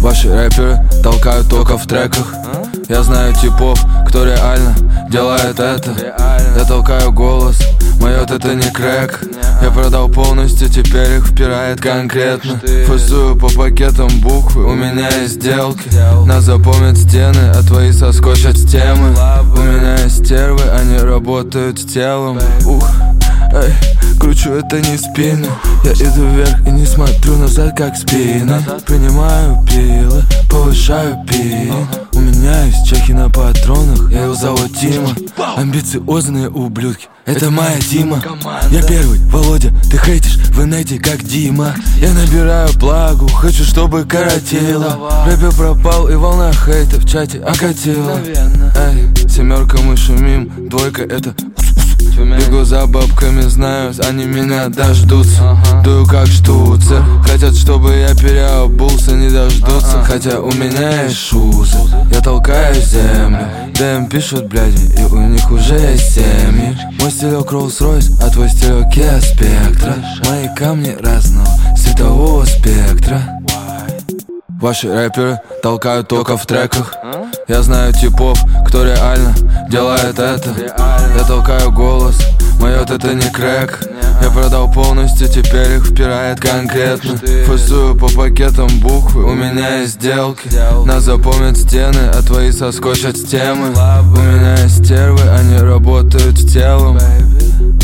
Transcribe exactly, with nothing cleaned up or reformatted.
Ваши рэперы толкают только в треках. Я знаю типов, кто реально делает это. Я толкаю голос, моет это не крэк. Я продал полностью, теперь их впирает конкретно. Фасую по пакетам буквы, у меня есть сделки. Нас запомнят стены, а твои соскочат с темы. У меня есть стервы, они работают с телом. Ух, эй, кручу это не спину. Я иду вверх и не смотрю назад, как спина. Принимаю пилы, повышаю пин. У меня есть чеки на патронах, я его зовут Тима. Амбициозные ублюдки, это моя Дима. Я первый, Володя, ты хейтишь в инете как Дима. Я набираю плагу, хочу, чтобы коротило. Рэпер пропал и волна хейта в чате окатила. Эй, семерка мы шумим, двойка это. Бегу за бабками, знаю, они меня дождутся. Дую как штуцер, хотят, чтобы я переобулся, не дождутся. Хотя у меня есть шузы, я толкаю землю. ДМ пишут, бляди, и у них уже есть семьи. Мой стилек Rolls-Royce, а твой стилек Kia Spectra. Мои камни разного светового спектра. Ваши рэперы толкают только в треках. Я знаю типов, кто реально делает это. Я толкаю голос, моет это не крэк. Я продал полностью, теперь их впирает конкретно. Фасую по пакетам буквы, у меня есть сделки. Нас запомнят стены, а твои соскочат с темы. У меня есть стервы, они работают с телом.